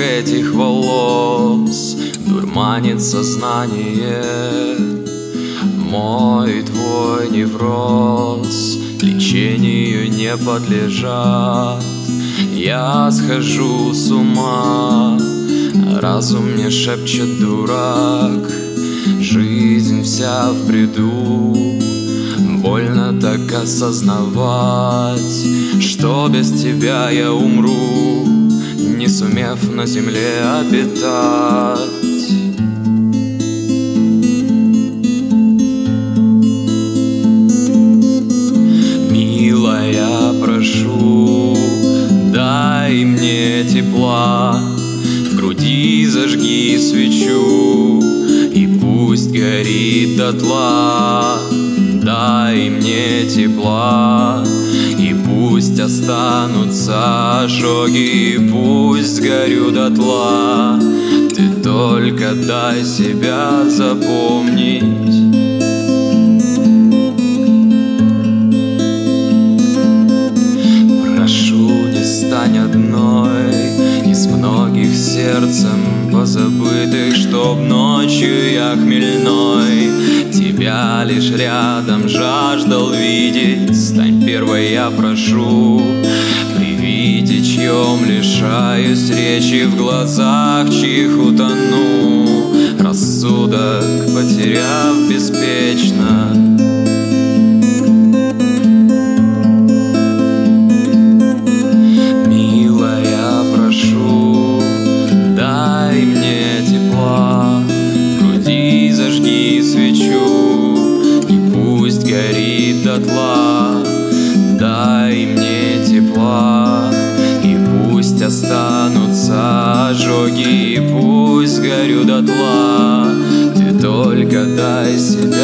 этих волос дурманит сознание. Мой твой невроз лечению не подлежат. Я схожу с ума, разум мне шепчет: дурак, жизнь вся в бреду. Больно так осознавать, что без тебя я умру, не сумев на земле обитать. Милая, прошу, дай мне тепла, в груди зажги свечу, и пусть горит дотла. Дай мне тепла, и пусть останутся ожоги, и пусть сгорю дотла. Ты только дай себя запомнить. Прошу, не стань одной из многих сердцем позабытых, чтоб ночью я хмельной тебя лишь рядом жаждал видеть. Стань первой, я прошу, при виде чьем лишаюсь речи, в глазах чьих утону, рассудок потеряв беспечно. Милая, прошу, дай мне тепла, в груди зажги свечу, и пусть горит дотла. Дай мне тепла, и пусть останутся ожоги, и пусть горю дотла. Ты только дай себе